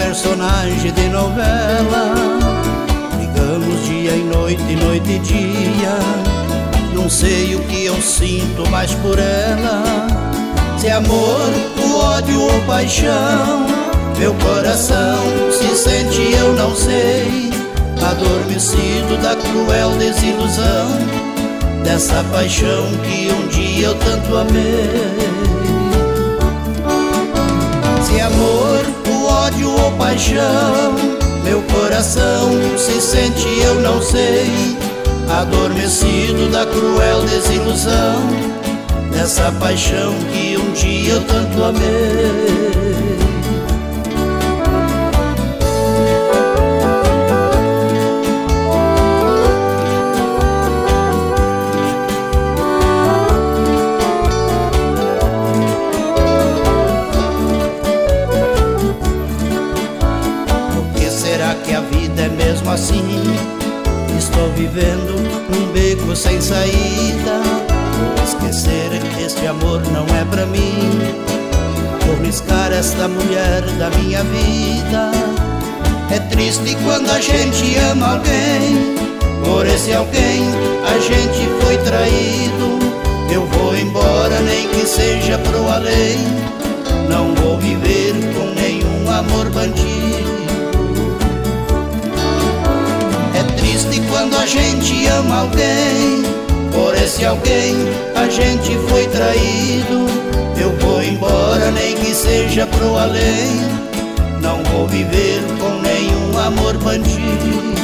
personagem de novela. Brigamos dia e noite e dia. Não sei o que eu sinto mais por ela. Se é amor, o ódio ou paixão, meu coração se sente, eu não sei, adormecido da cruel desilusão dessa paixão que um dia eu tanto amei. Se é amor, o ódio ou paixão, meu coração se sente, eu não sei, adormecido da cruel desilusão dessa paixão que um dia eu tanto amei. Por que será que a vida é mesmo assim? Estou vivendo num beco sem saída. Vou esquecer que este amor não é pra mim. Vou riscar esta mulher da minha vida. É triste quando a gente ama alguém, por esse alguém a gente foi traído. Eu vou embora nem que seja pro além, não vou viver com nenhum amor bandido. É triste quando a gente ama alguém, por esse alguém a gente foi traído. Eu vou embora nem que seja pro além, não vou viver com nenhum amor bandido.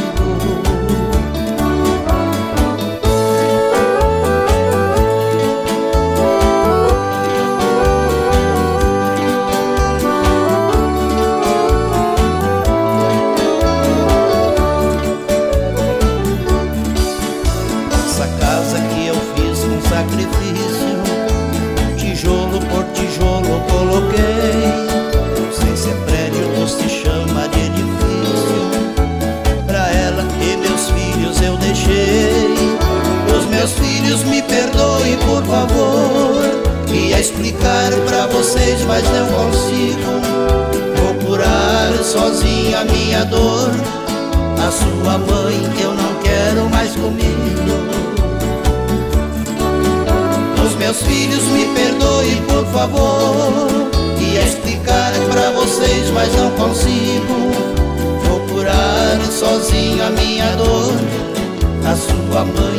Sacrifício, tijolo por tijolo eu coloquei. Não sei se é prédio ou se chama de edifício. Pra ela e meus filhos eu deixei. Os meus filhos me perdoem por favor. Ia explicar pra vocês mas não consigo. Vou curar sozinho a minha dor. A sua mãe eu não quero mais comigo. Os meus filhos me perdoem por favor. Ia explicar pra vocês mas não consigo. Vou curar sozinho a minha dor. A sua mãe